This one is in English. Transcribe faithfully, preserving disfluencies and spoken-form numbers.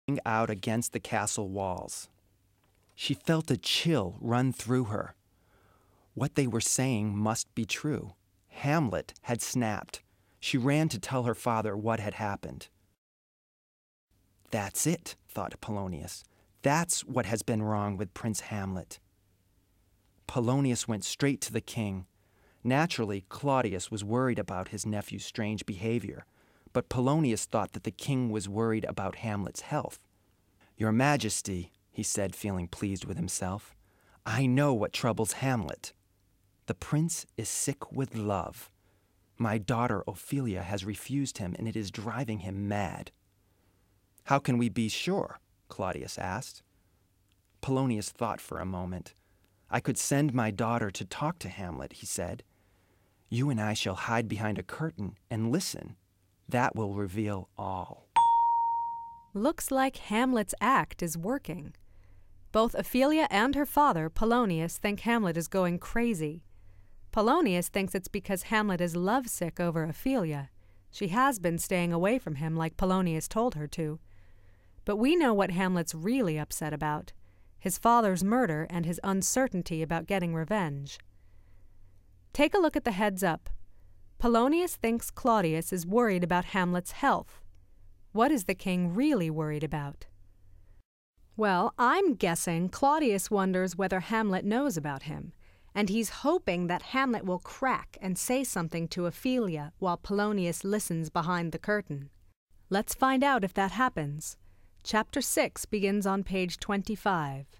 out against the castle walls. She felt a chill run through her. What they were saying must be true. Hamlet had snapped. She ran to tell her father what had happened. That's it, thought Polonius. That's what has been wrong with Prince Hamlet. Polonius went straight to the king. Naturally, Claudius was worried about his nephew's strange behavior, but Polonius thought that the king was worried about Hamlet's health. Your Majesty, he said, feeling pleased with himself, I know what troubles Hamlet. The prince is sick with love. My daughter Ophelia has refused him, and it is driving him mad. How can we be sure? Claudius asked. Polonius thought for a moment. I could send my daughter to talk to Hamlet, he said. You and I shall hide behind a curtain and listen. That will reveal all. Looks like Hamlet's act is working. Both Ophelia and her father, Polonius, think Hamlet is going crazy. Polonius thinks it's because Hamlet is lovesick over Ophelia. She has been staying away from him like Polonius told her to. But we know what Hamlet's really upset about: his father's murder and his uncertainty about getting revenge. Take a look at the heads up. Polonius thinks Claudius is worried about Hamlet's health. What is the king really worried about? Well, I'm guessing Claudius wonders whether Hamlet knows about him, and he's hoping that Hamlet will crack and say something to Ophelia while Polonius listens behind the curtain. Let's find out if that happens. Chapter six begins on page twenty-five.